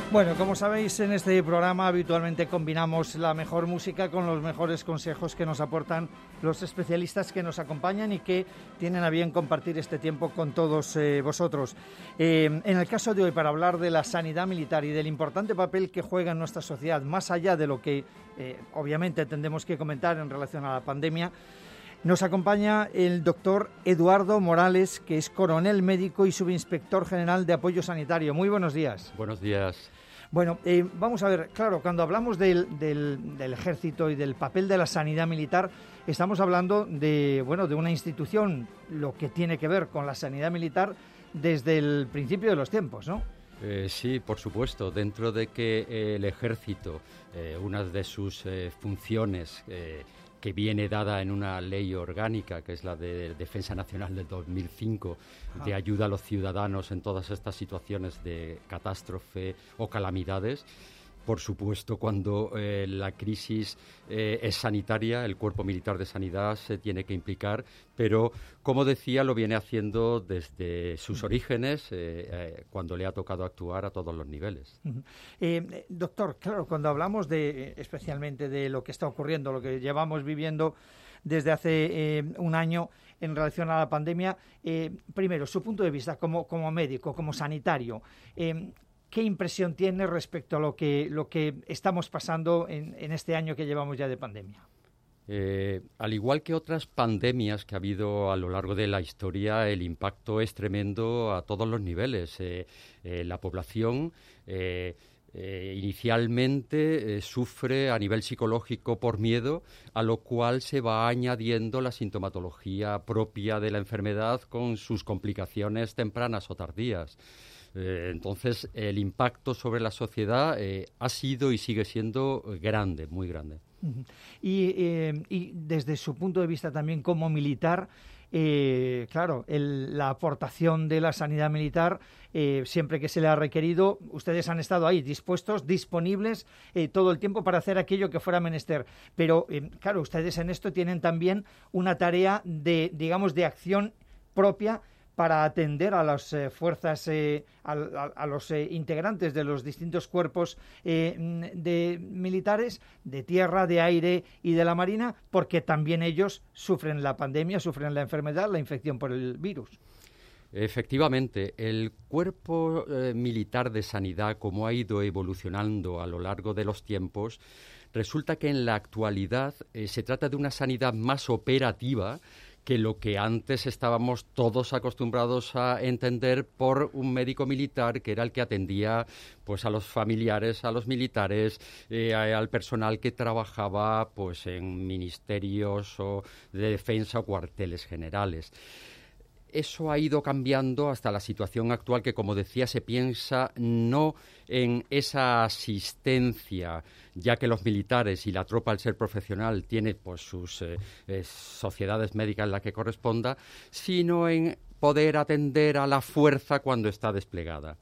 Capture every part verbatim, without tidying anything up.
Bueno, como sabéis, en este programa habitualmente combinamos la mejor música con los mejores consejos que nos aportan los especialistas que nos acompañan y que tienen a bien compartir este tiempo con todos eh, vosotros. Eh, en el caso de hoy, para hablar de la sanidad militar y del importante papel que juega en nuestra sociedad, más allá de lo que eh, obviamente tendremos que comentar en relación a la pandemia, nos acompaña el doctor Eduardo Morales, que es coronel médico y subinspector general de apoyo sanitario. Muy buenos días. Buenos días. Bueno, eh, vamos a ver, claro, cuando hablamos del, del, del ejército y del papel de la sanidad militar, estamos hablando de, bueno, de una institución, lo que tiene que ver con la sanidad militar desde el principio de los tiempos, ¿no? Eh, sí, por supuesto. Dentro de que eh, el ejército, eh, una de sus eh, funciones eh, que viene dada en una ley orgánica, que es la de Defensa Nacional del dos mil cinco, ah. de ayuda a los ciudadanos en todas estas situaciones de catástrofe o calamidades. Por supuesto, cuando eh, la crisis eh, es sanitaria, el Cuerpo Militar de Sanidad se tiene que implicar, pero, como decía, lo viene haciendo desde sus orígenes, eh, eh, cuando le ha tocado actuar a todos los niveles. Uh-huh. Eh, doctor, claro, cuando hablamos de, especialmente de lo que está ocurriendo, lo que llevamos viviendo desde hace eh, un año en relación a la pandemia, eh, primero, su punto de vista como, como médico, como sanitario, eh, ¿qué impresión tiene respecto a lo que, lo que estamos pasando en, en este año que llevamos ya de pandemia? Eh, al igual que otras pandemias que ha habido a lo largo de la historia, el impacto es tremendo a todos los niveles. Eh, eh, la población eh, eh, inicialmente eh, sufre a nivel psicológico por miedo, a lo cual se va añadiendo la sintomatología propia de la enfermedad con sus complicaciones tempranas o tardías. Eh, entonces, el impacto sobre la sociedad eh, ha sido y sigue siendo grande, muy grande. Uh-huh. Y, eh, y desde su punto de vista también como militar, eh, claro, el, la aportación de la sanidad militar, eh, siempre que se le ha requerido, ustedes han estado ahí dispuestos, disponibles eh, todo el tiempo para hacer aquello que fuera menester. Pero, eh, claro, ustedes en esto tienen también una tarea de, digamos, de acción propia para atender a las eh, fuerzas, eh, a, a, a los eh, integrantes de los distintos cuerpos eh, de militares, de tierra, de aire y de la marina, porque también ellos sufren la pandemia, sufren la enfermedad, la infección por el virus. Efectivamente, el cuerpo eh, militar de sanidad, como ha ido evolucionando a lo largo de los tiempos, resulta que en la actualidad eh, se trata de una sanidad más operativa que lo que antes estábamos todos acostumbrados a entender por un médico militar, que era el que atendía pues a los familiares, a los militares, eh, al personal que trabajaba pues en ministerios o de defensa o cuarteles generales. Eso ha ido cambiando hasta la situación actual que, como decía, se piensa no en esa asistencia, ya que los militares y la tropa, al ser profesional, tiene pues sus eh, eh, sociedades médicas en las que corresponda, sino en poder atender a la fuerza cuando está desplegada.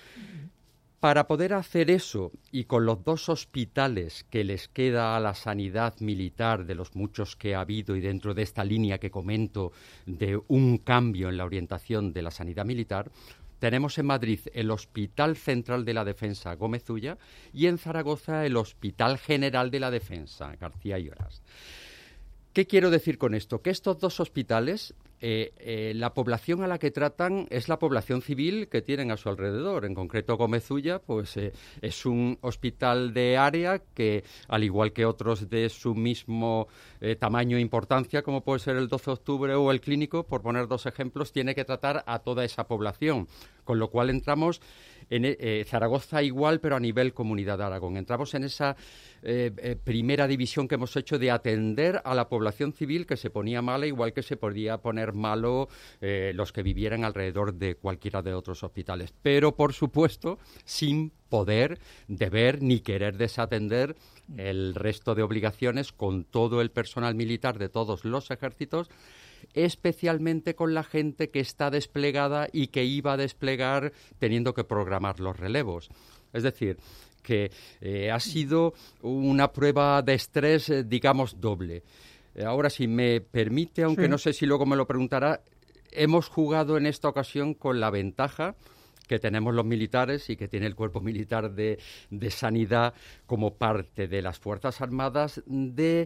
Para poder hacer eso, y con los dos hospitales que les queda a la sanidad militar, de los muchos que ha habido y dentro de esta línea que comento de un cambio en la orientación de la sanidad militar, tenemos en Madrid el Hospital Central de la Defensa Gómez Ulla y en Zaragoza el Hospital General de la Defensa García Lloras. ¿Qué quiero decir con esto? Que estos dos hospitales, eh, eh, la población a la que tratan es la población civil que tienen a su alrededor. En concreto, Gómez Ulla, pues, eh, es un hospital de área que, al igual que otros de su mismo eh, tamaño e importancia, como puede ser el doce de octubre o el Clínico, por poner dos ejemplos, tiene que tratar a toda esa población. Con lo cual entramos en eh, Zaragoza igual, pero a nivel Comunidad de Aragón. Entramos en esa eh, eh, primera división que hemos hecho de atender a la población civil que se ponía mala, igual que se podía poner malo eh, los que vivieran alrededor de cualquiera de otros hospitales. Pero, por supuesto, sin poder, deber ni querer desatender el resto de obligaciones con todo el personal militar de todos los ejércitos, especialmente con la gente que está desplegada y que iba a desplegar teniendo que programar los relevos. Es decir, que eh, ha sido una prueba de estrés, eh, digamos, doble. Eh, ahora, si me permite, aunque sí. No sé si luego me lo preguntará, hemos jugado en esta ocasión con la ventaja que tenemos los militares y que tiene el Cuerpo Militar de, de Sanidad como parte de las Fuerzas Armadas, de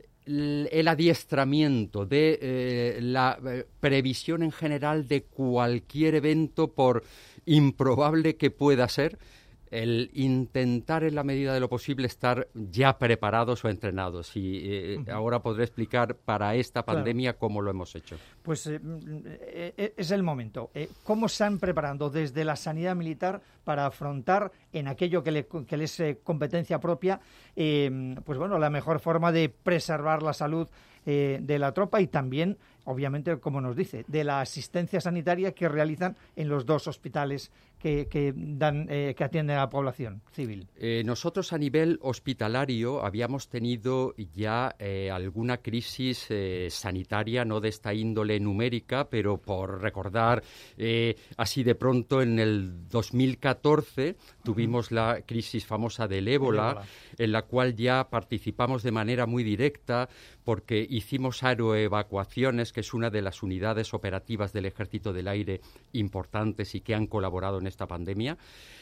el adiestramiento, de eh, la eh, previsión en general de cualquier evento, por improbable que pueda ser, el intentar en la medida de lo posible estar ya preparados o entrenados. Y eh, uh-huh. ahora podré explicar para esta pandemia claro. cómo lo hemos hecho. Pues eh, eh, es el momento. Eh, ¿Cómo se han preparado desde la sanidad militar para afrontar en aquello que, le, que les es eh, competencia propia, eh, pues bueno, la mejor forma de preservar la salud eh, de la tropa y también, obviamente, como nos dice, de la asistencia sanitaria que realizan en los dos hospitales que, que, dan, eh, que atienden a la población civil? Eh, nosotros a nivel hospitalario habíamos tenido ya eh, alguna crisis eh, sanitaria, no de esta índole numérica, pero por recordar, eh, así de pronto en el dos mil catorce tuvimos uh-huh. la crisis famosa del ébola, ébola, en la cual ya participamos de manera muy directa porque hicimos aeroevacuaciones, que es una de las unidades operativas del Ejército del Aire importantes y que han colaborado en esta pandemia.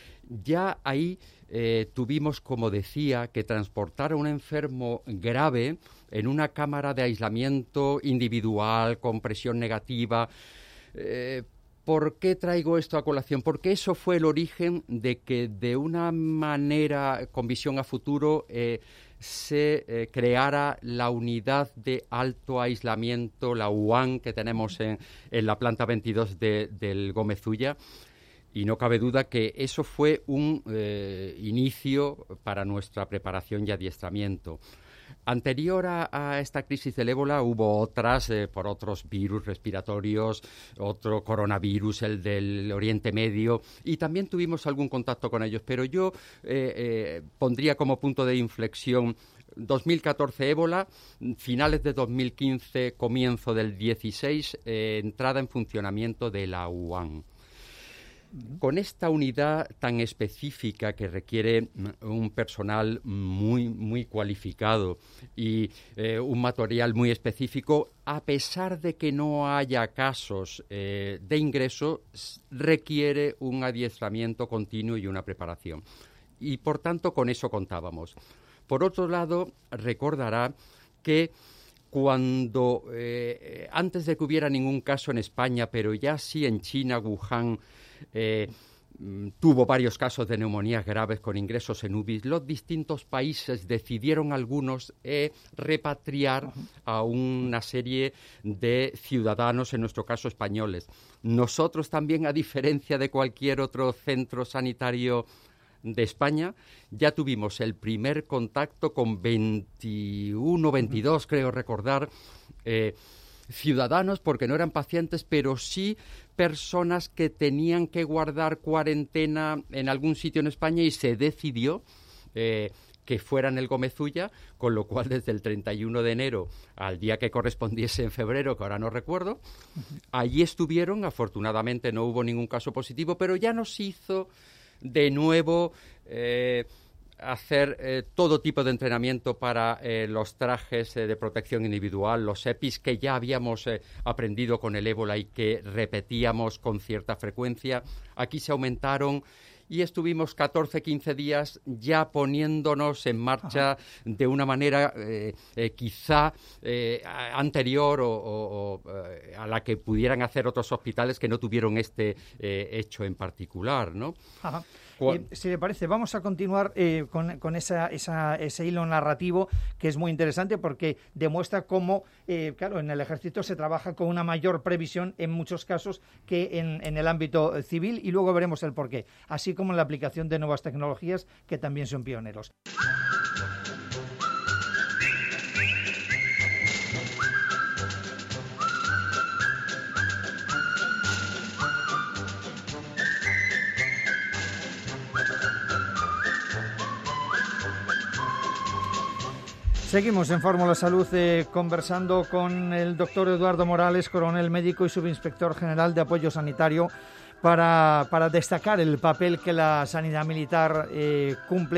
Ya ahí eh, tuvimos, como decía, que transportar a un enfermo grave en una cámara de aislamiento individual, con presión negativa. Eh, ¿Por qué traigo esto a colación? Porque eso fue el origen de que, de una manera con visión a futuro, eh, se eh, creara la unidad de alto aislamiento, la U A N, que tenemos en, en la planta veintidós de, del Gómez Ulla. Y no cabe duda que eso fue un eh, inicio para nuestra preparación y adiestramiento. Anterior a, a esta crisis del ébola hubo otras eh, por otros virus respiratorios, otro coronavirus, el del Oriente Medio, y también tuvimos algún contacto con ellos. Pero yo eh, eh, pondría como punto de inflexión dos mil catorce ébola, finales de dos mil quince, comienzo del dieciséis, eh, entrada en funcionamiento de la U A N. Con esta unidad tan específica que requiere un personal muy, muy cualificado y eh, un material muy específico, a pesar de que no haya casos eh, de ingreso, requiere un adiestramiento continuo y una preparación. Y, por tanto, con eso contábamos. Por otro lado, recordará que cuando, eh, antes de que hubiera ningún caso en España, pero ya sí en China, Wuhan, Eh, tuvo varios casos de neumonías graves con ingresos en U B I, los distintos países decidieron algunos eh, repatriar uh-huh. a una serie de ciudadanos, en nuestro caso españoles. Nosotros también, a diferencia de cualquier otro centro sanitario de España, ya tuvimos el primer contacto con veintiuno, veintidós, uh-huh. creo recordar, eh, ciudadanos, porque no eran pacientes, pero sí personas que tenían que guardar cuarentena en algún sitio en España y se decidió eh, que fuera en el Gómez Ulla, con lo cual desde el treinta y uno de enero al día que correspondiese en febrero, que ahora no recuerdo, uh-huh. allí estuvieron. Afortunadamente no hubo ningún caso positivo, pero ya nos hizo de nuevo eh, hacer eh, todo tipo de entrenamiento para eh, los trajes eh, de protección individual, los EPIs, que ya habíamos eh, aprendido con el ébola y que repetíamos con cierta frecuencia. Aquí se aumentaron y estuvimos catorce, quince días ya poniéndonos en marcha. Ajá. De una manera eh, eh, quizá eh, anterior o, o, o eh, a la que pudieran hacer otros hospitales que no tuvieron este eh, hecho en particular, ¿no? Ajá. Eh, si le parece, vamos a continuar eh, con, con esa, esa, ese hilo narrativo que es muy interesante porque demuestra cómo, eh, claro, en el ejército se trabaja con una mayor previsión en muchos casos que en, en el ámbito civil, y luego veremos el porqué, así como en la aplicación de nuevas tecnologías que también son pioneros. Seguimos en Fórmula Salud eh, conversando con el doctor Eduardo Morales, coronel médico y subinspector general de apoyo sanitario, para, para destacar el papel que la sanidad militar eh, cumple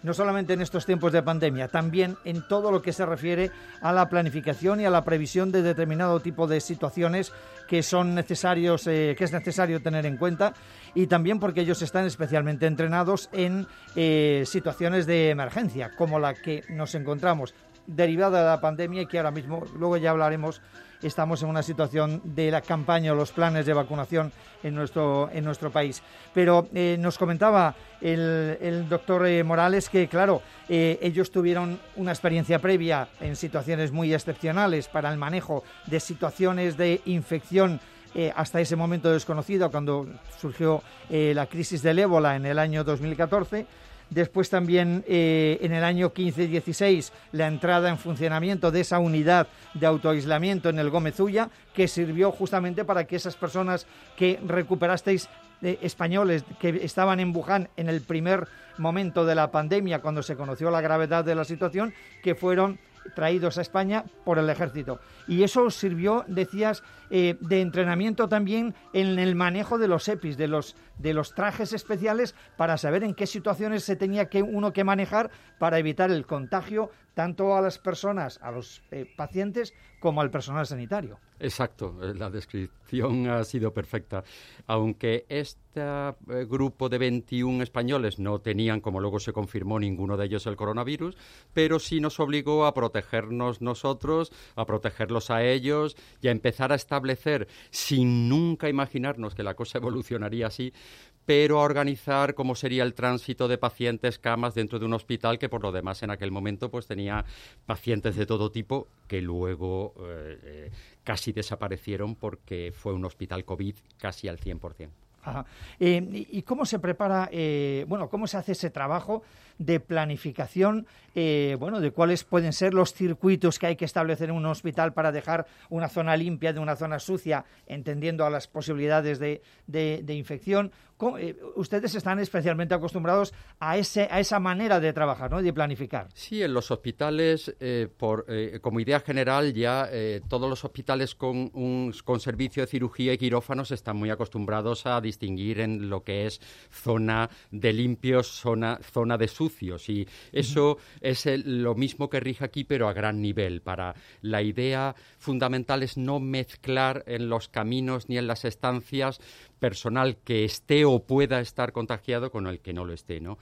no solamente en estos tiempos de pandemia, también en todo lo que se refiere a la planificación y a la previsión de determinado tipo de situaciones que son necesarios, eh, que es necesario tener en cuenta, y también porque ellos están especialmente entrenados en eh, situaciones de emergencia, como la que nos encontramos derivada de la pandemia y que ahora mismo, luego ya hablaremos, estamos en una situación de la campaña o los planes de vacunación en nuestro, en nuestro país. Pero eh, nos comentaba el, el doctor eh, Morales que, claro, eh, ellos tuvieron una experiencia previa en situaciones muy excepcionales para el manejo de situaciones de infección eh, hasta ese momento desconocido, cuando surgió eh, la crisis del ébola en el año dos mil catorce. Después también eh, en el año quince dieciséis la entrada en funcionamiento de esa unidad de autoaislamiento en el Gómez Ulla, que sirvió justamente para que esas personas que recuperasteis, eh, españoles que estaban en Wuhan en el primer momento de la pandemia, cuando se conoció la gravedad de la situación, que fueron traídos a España por el ejército. Y eso sirvió, decías, eh, de entrenamiento también en el manejo de los EPIs, de los, de los trajes especiales, para saber en qué situaciones se tenía que uno que manejar para evitar el contagio tanto a las personas, a los eh, pacientes, como al personal sanitario. Exacto, la descripción ha sido perfecta. Aunque este eh, grupo de veintiún españoles no tenían, como luego se confirmó, ninguno de ellos el coronavirus, pero sí nos obligó a protegernos nosotros, a protegerlos a ellos y a empezar a establecer, sin nunca imaginarnos que la cosa evolucionaría así, pero a organizar cómo sería el tránsito de pacientes, camas dentro de un hospital que por lo demás en aquel momento pues tenía pacientes de todo tipo que luego eh, eh, casi desaparecieron porque fue un hospital COVID casi al cien por ciento. Ajá. Eh, ¿Y cómo se prepara, eh, bueno, cómo se hace ese trabajo de planificación, eh, bueno, de cuáles pueden ser los circuitos que hay que establecer en un hospital para dejar una zona limpia de una zona sucia, entendiendo a las posibilidades de, de, de infección? ¿Cómo, eh, ustedes están especialmente acostumbrados a ese a esa manera de trabajar, ¿no?, de planificar. Sí, en los hospitales, eh, por, eh, como idea general, ya eh, todos los hospitales con, un, con servicio de cirugía y quirófanos están muy acostumbrados a distinguir en lo que es zona de limpios, zona, zona de sucios, y eso uh-huh. es el, lo mismo que rige aquí, pero a gran nivel. Para la idea fundamental es no mezclar en los caminos ni en las estancias personal que esté o pueda estar contagiado con el que no lo esté, ¿no?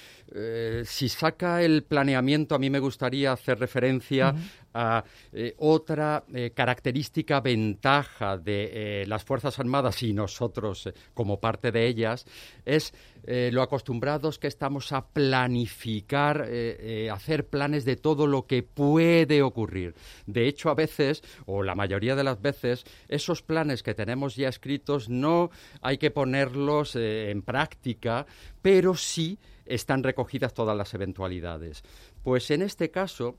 Eh, si saca el planeamiento, a mí me gustaría hacer referencia uh-huh. a eh, otra eh, característica, ventaja de eh, las Fuerzas Armadas y nosotros eh, como parte de ellas, es eh, lo acostumbrados que estamos a planificar, eh, eh, hacer planes de todo lo que puede ocurrir. De hecho, a veces, o la mayoría de las veces, esos planes que tenemos ya escritos no hay que ponerlos eh, en práctica, pero sí están recogidas todas las eventualidades. Pues en este caso,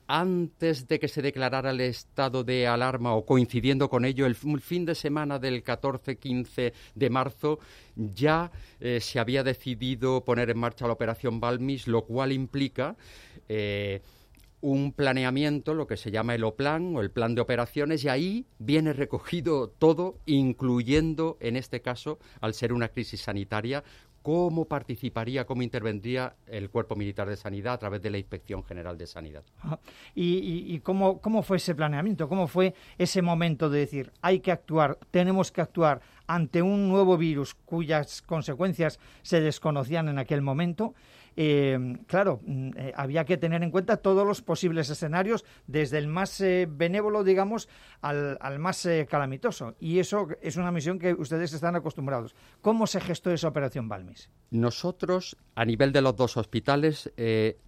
antes de que se declarara el estado de alarma o coincidiendo con ello, el fin de semana del catorce quince de marzo, ya eh, se había decidido poner en marcha la operación Balmis, lo cual implica eh, un planeamiento, lo que se llama el O-Plan o el plan de operaciones, y ahí viene recogido todo, incluyendo, en este caso, al ser una crisis sanitaria, cómo participaría, cómo intervendría el Cuerpo Militar de Sanidad a través de la Inspección General de Sanidad. ¿Y, y, y cómo, cómo fue ese planeamiento? ¿Cómo fue ese momento de decir, hay que actuar, tenemos que actuar ante un nuevo virus cuyas consecuencias se desconocían en aquel momento? Eh, claro, eh, había que tener en cuenta todos los posibles escenarios, desde el más eh, benévolo, digamos, al, al más eh, calamitoso. Y eso es una misión que ustedes están acostumbrados. ¿Cómo se gestó esa operación Balmis? Nosotros, a nivel de los dos hospitales, eh,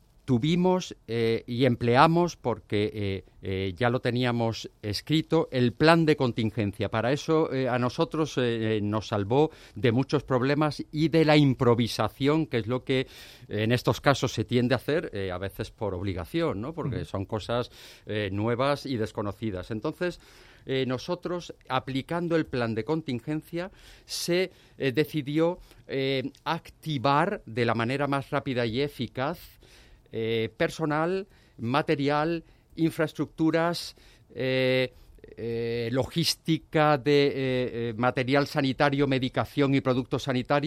tuvimos eh, y empleamos, porque eh, eh, ya lo teníamos escrito, el plan de contingencia. Para eso eh, a nosotros eh, nos salvó de muchos problemas y de la improvisación, que es lo que eh, en estos casos se tiende a hacer, eh, a veces por obligación, ¿no? Porque uh-huh. son cosas eh, nuevas y desconocidas. Entonces, Eh, nosotros, aplicando el plan de contingencia, se eh, decidió eh, activar de la manera más rápida y eficaz eh, personal, material, infraestructuras, eh, eh, logística de eh, eh, material sanitario, medicación y productos sanitarios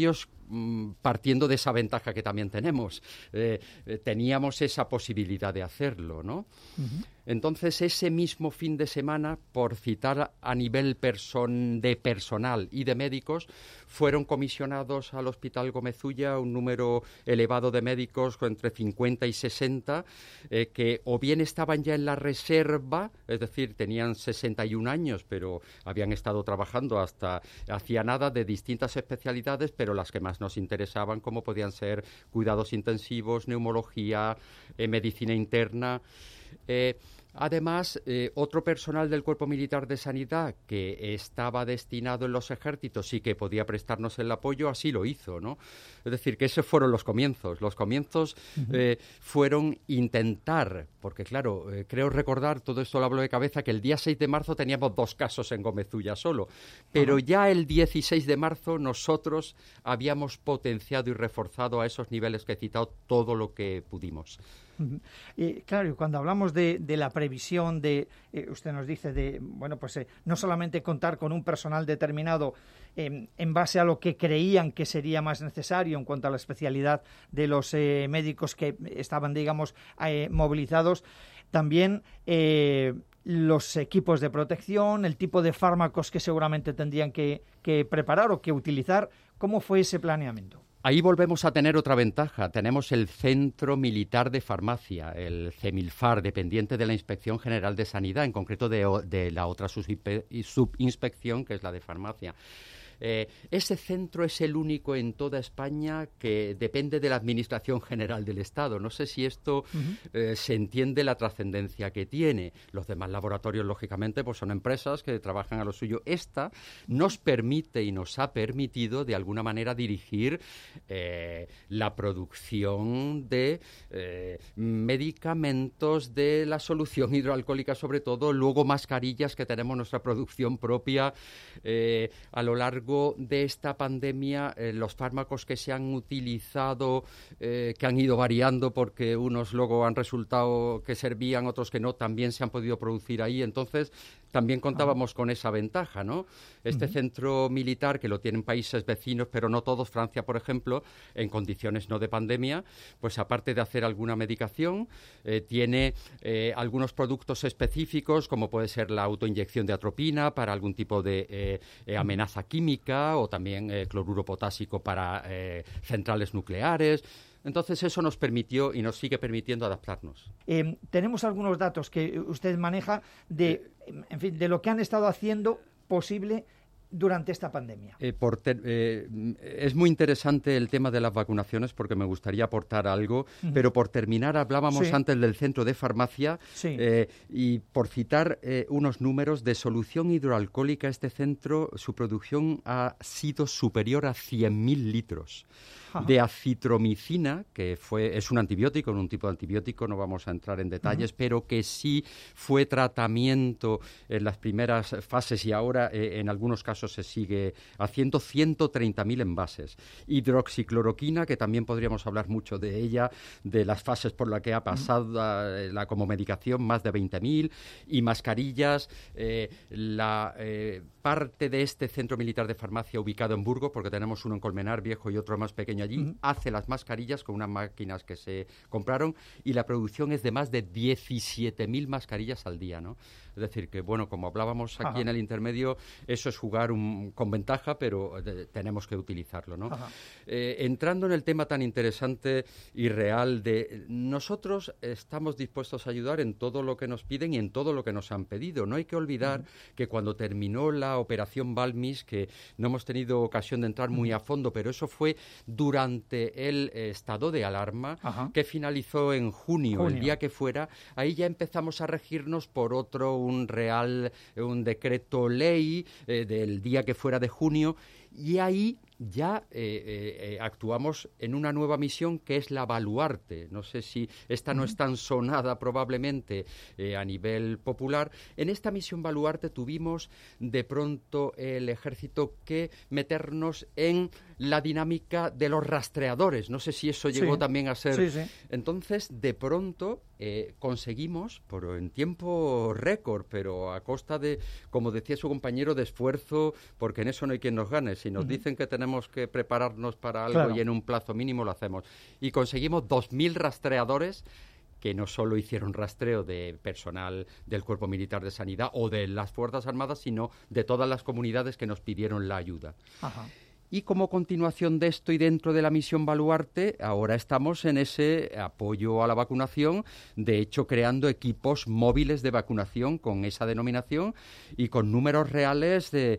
mm, partiendo de esa ventaja que también tenemos. Eh, eh, teníamos esa posibilidad de hacerlo, ¿no? Uh-huh. Entonces, ese mismo fin de semana, por citar a nivel person- de personal y de médicos, fueron comisionados al Hospital Gómez Ulla un número elevado de médicos, entre cincuenta y sesenta, eh, que o bien estaban ya en la reserva, es decir, tenían sesenta y un años, pero habían estado trabajando hasta hacía nada de distintas especialidades, pero las que más nos interesaban, como podían ser cuidados intensivos, neumología, eh, medicina interna. Eh, Además, eh, otro personal del Cuerpo Militar de Sanidad que estaba destinado en los ejércitos y que podía prestarnos el apoyo, así lo hizo, ¿no? Es decir, que esos fueron los comienzos. Los comienzos uh-huh. eh, fueron intentar, porque claro, eh, creo recordar, todo esto lo hablo de cabeza, que el día seis de marzo teníamos dos casos en Gómez Ulla solo, pero uh-huh. ya el dieciséis de marzo nosotros habíamos potenciado y reforzado a esos niveles que he citado todo lo que pudimos. Uh-huh. Eh, claro, y cuando hablamos de, de la previsión de, eh, usted nos dice de, bueno, pues eh, no solamente contar con un personal determinado eh, en base a lo que creían que sería más necesario en cuanto a la especialidad de los eh, médicos que estaban, digamos, eh, movilizados, también eh, los equipos de protección, el tipo de fármacos que seguramente tendrían que, que preparar o que utilizar. ¿Cómo fue ese planeamiento? Ahí volvemos a tener otra ventaja. Tenemos el Centro Militar de Farmacia, el CEMILFAR, dependiente de la Inspección General de Sanidad, en concreto de, de la otra subinspección, que es la de farmacia. Eh, ese centro es el único en toda España que depende de la Administración General del Estado. No sé si esto uh-huh. eh, se entiende la trascendencia que tiene. Los demás laboratorios, lógicamente, pues son empresas que trabajan a lo suyo. Esta nos permite y nos ha permitido, de alguna manera, dirigir eh, la producción de eh, medicamentos, de la solución hidroalcohólica, sobre todo, luego mascarillas, que tenemos nuestra producción propia eh, a lo largo de esta pandemia. Eh, los fármacos que se han utilizado, eh, que han ido variando porque unos luego han resultado que servían, otros que no, también se han podido producir ahí. Entonces, también contábamos uh-huh. con esa ventaja, ¿no? Este uh-huh. centro militar, que lo tienen países vecinos, pero no todos, Francia, por ejemplo, en condiciones no de pandemia, pues aparte de hacer alguna medicación, eh, tiene eh, algunos productos específicos, como puede ser la autoinyección de atropina para algún tipo de eh, eh, amenaza química, o también eh, cloruro potásico para eh, centrales nucleares. Entonces, eso nos permitió y nos sigue permitiendo adaptarnos. Eh, tenemos algunos datos que usted maneja de, en fin, de lo que han estado haciendo posible durante esta pandemia. Eh, por ter, eh, es muy interesante el tema de las vacunaciones, porque me gustaría aportar algo, uh-huh. pero por terminar, hablábamos sí. antes del centro de farmacia sí. eh, y por citar eh, unos números de solución hidroalcohólica, este centro, su producción ha sido superior a cien mil litros. Ajá. De acitromicina, que fue es un antibiótico, un tipo de antibiótico, no vamos a entrar en detalles, uh-huh. pero que sí fue tratamiento en las primeras fases y ahora eh, en algunos casos se sigue haciendo, ciento treinta mil envases. Hidroxicloroquina, que también podríamos hablar mucho de ella, de las fases por las que ha pasado uh-huh. la, como medicación, más de veinte mil, y mascarillas, eh, la eh, parte de este centro militar de farmacia ubicado en Burgos, porque tenemos uno en Colmenar Viejo y otro más pequeño allí, uh-huh. hace las mascarillas con unas máquinas que se compraron, y la producción es de más de diecisiete mil mascarillas al día, ¿no? Es decir, que bueno, como hablábamos aquí Ajá. en el intermedio, eso es jugar un, con ventaja, pero de, tenemos que utilizarlo, ¿no? Eh, entrando en el tema tan interesante y real de nosotros estamos dispuestos a ayudar en todo lo que nos piden y en todo lo que nos han pedido. No hay que olvidar uh-huh. que cuando terminó la operación Balmis, que no hemos tenido ocasión de entrar muy uh-huh. a fondo, pero eso fue durante el eh, estado de alarma Ajá. que finalizó en junio, junio, el día que fuera, ahí ya empezamos a regirnos por otro, un real, un decreto ley eh, del día que fuera de junio, y ahí ya eh, eh, actuamos en una nueva misión que es la Baluarte. No sé si esta no es tan sonada probablemente eh, a nivel popular. En esta misión Baluarte tuvimos de pronto el ejército que meternos en la dinámica de los rastreadores. No sé si eso llegó sí. también a ser... Sí, sí. Entonces, de pronto eh, conseguimos, pero en tiempo récord, pero a costa de, como decía su compañero, de esfuerzo, porque en eso no hay quien nos gane. Si nos uh-huh. dicen que tenemos tenemos que prepararnos para algo Claro. y en un plazo mínimo lo hacemos. Y conseguimos dos mil rastreadores que no solo hicieron rastreo de personal del Cuerpo Militar de Sanidad o de las Fuerzas Armadas, sino de todas las comunidades que nos pidieron la ayuda. Ajá. Y como continuación de esto y dentro de la misión Baluarte, ahora estamos en ese apoyo a la vacunación, de hecho creando equipos móviles de vacunación con esa denominación y con números reales de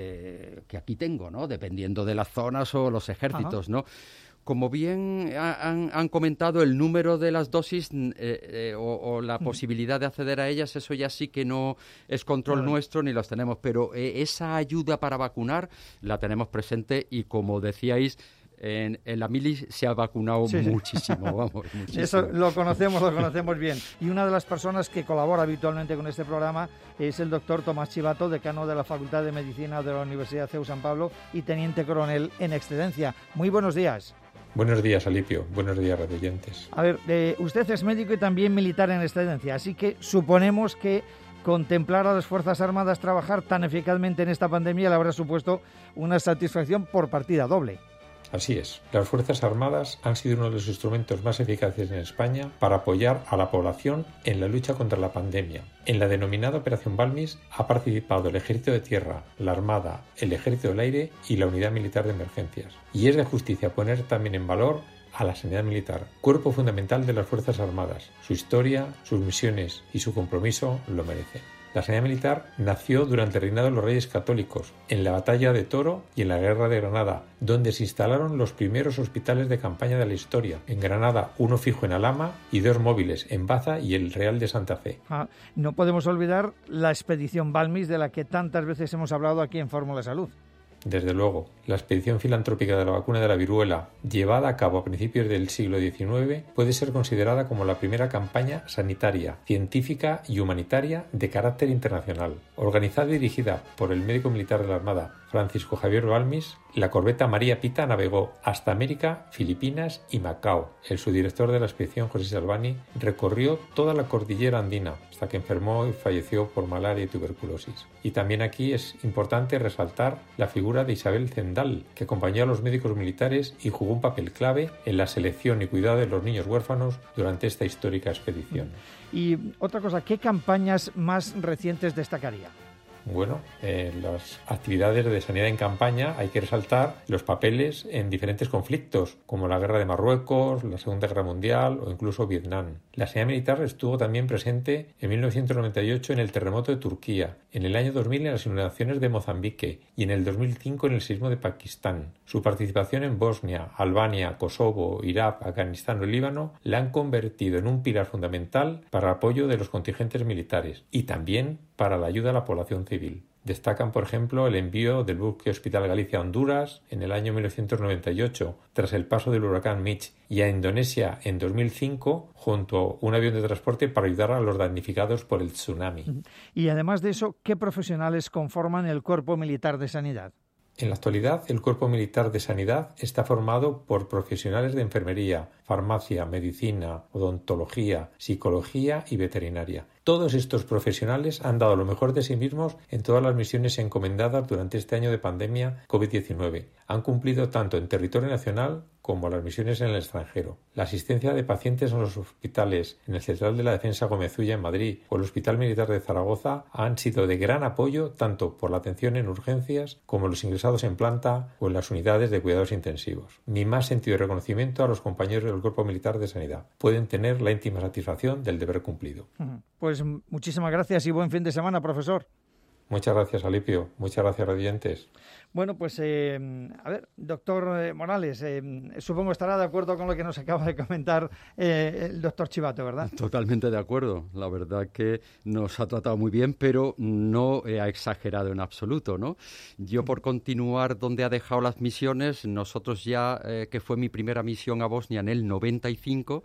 eh, que aquí tengo, ¿no? Dependiendo de las zonas o los ejércitos, ¿no? Como bien han, han comentado, el número de las dosis eh, eh, o, o la posibilidad de acceder a ellas, eso ya sí que no es control Claro. nuestro ni los tenemos, pero eh, esa ayuda para vacunar la tenemos presente y, como decíais, en, en la mili se ha vacunado Sí, sí. muchísimo, vamos, muchísimo. Eso lo conocemos, lo conocemos bien. Y una de las personas que colabora habitualmente con este programa es el doctor Tomás Chivato, decano de la Facultad de Medicina de la Universidad C E U San Pablo y teniente coronel en excedencia. Muy buenos días. Buenos días, Alipio. Buenos días, radioyentes. A ver, eh, usted es médico y también militar en excedencia, así que suponemos que contemplar a las Fuerzas Armadas trabajar tan eficazmente en esta pandemia le habrá supuesto una satisfacción por partida doble. Así es. Las Fuerzas Armadas han sido uno de los instrumentos más eficaces en España para apoyar a la población en la lucha contra la pandemia. En la denominada Operación Balmis ha participado el Ejército de Tierra, la Armada, el Ejército del Aire y la Unidad Militar de Emergencias. Y es de justicia poner también en valor a la sanidad militar, cuerpo fundamental de las Fuerzas Armadas. Su historia, sus misiones y su compromiso lo merecen. La sanidad militar nació durante el reinado de los Reyes Católicos, en la Batalla de Toro y en la Guerra de Granada, donde se instalaron los primeros hospitales de campaña de la historia. En Granada, uno fijo en Alhama y dos móviles en Baza y el Real de Santa Fe. Ah, no podemos olvidar la expedición Balmis, de la que tantas veces hemos hablado aquí en Fórmula Salud. Desde luego, la expedición filantrópica de la vacuna de la viruela, llevada a cabo a principios del siglo diecinueve, puede ser considerada como la primera campaña sanitaria, científica y humanitaria de carácter internacional. Organizada y dirigida por el médico militar de la Armada, Francisco Javier Balmis, la corbeta María Pita navegó hasta América, Filipinas y Macao. El subdirector de la expedición, José Salvani, recorrió toda la cordillera andina hasta que enfermó y falleció por malaria y tuberculosis. Y también aquí es importante resaltar la figura de Isabel Zendal, que acompañó a los médicos militares y jugó un papel clave en la selección y cuidado de los niños huérfanos durante esta histórica expedición. Y otra cosa, ¿qué campañas más recientes destacaría? Bueno, en las actividades de sanidad en campaña hay que resaltar los papeles en diferentes conflictos, como la Guerra de Marruecos, la Segunda Guerra Mundial o incluso Vietnam. La sanidad militar estuvo también presente en mil novecientos noventa y ocho en el terremoto de Turquía, en el año dos mil en las inundaciones de Mozambique y en el dos mil cinco en el sismo de Pakistán. Su participación en Bosnia, Albania, Kosovo, Irak, Afganistán o Líbano la han convertido en un pilar fundamental para el apoyo de los contingentes militares y también para la ayuda a la población civil. Destacan, por ejemplo, el envío del buque Hospital Galicia a Honduras en el año mil novecientos noventa y ocho, tras el paso del huracán Mitch, y a Indonesia en dos mil cinco, junto a un avión de transporte para ayudar a los damnificados por el tsunami. Y además de eso, ¿qué profesionales conforman el Cuerpo Militar de Sanidad? En la actualidad, el Cuerpo Militar de Sanidad está formado por profesionales de enfermería, farmacia, medicina, odontología, psicología y veterinaria. Todos estos profesionales han dado lo mejor de sí mismos en todas las misiones encomendadas durante este año de pandemia COVID diecinueve. Han cumplido tanto en territorio nacional como las misiones en el extranjero. La asistencia de pacientes en los hospitales, en el Central de la Defensa Gómez Ulla en Madrid o el Hospital Militar de Zaragoza han sido de gran apoyo tanto por la atención en urgencias como los ingresados en planta o en las unidades de cuidados intensivos. Mi más sentido reconocimiento a los compañeros del Cuerpo Militar de Sanidad. Pueden tener la íntima satisfacción del deber cumplido. Pues muchísimas gracias y buen fin de semana, profesor. Muchas gracias, Alipio. Muchas gracias, radiantes. Bueno, pues, eh, a ver, doctor eh, Morales, eh, supongo estará de acuerdo con lo que nos acaba de comentar eh, el doctor Chivato, ¿verdad? Totalmente de acuerdo. La verdad que nos ha tratado muy bien, pero no ha exagerado en absoluto, ¿no? Yo, por continuar donde ha dejado las misiones, nosotros ya, eh, que fue mi primera misión a Bosnia en el noventa y cinco,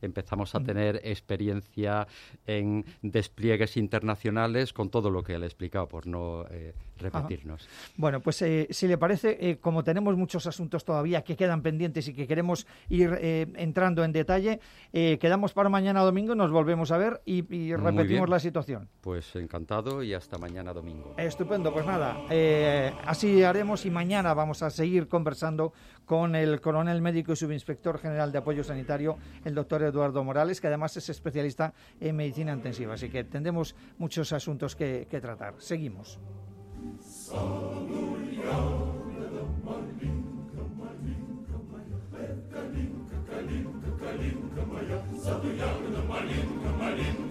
empezamos a tener experiencia en despliegues internacionales con todo lo que le he explicado, por no eh, repetirnos. Ajá. Bueno, pues eh, si le parece, eh, como tenemos muchos asuntos todavía que quedan pendientes y que queremos ir eh, entrando en detalle, eh, quedamos para mañana domingo, nos volvemos a ver y, y repetimos la situación. Pues encantado y hasta mañana domingo. Estupendo, pues nada, eh, así haremos y mañana vamos a seguir conversando con el coronel médico y subinspector general de apoyo sanitario, el doctor Eduardo Morales, que además es especialista en medicina intensiva, así que tendremos muchos asuntos que, que tratar. Seguimos. Sabu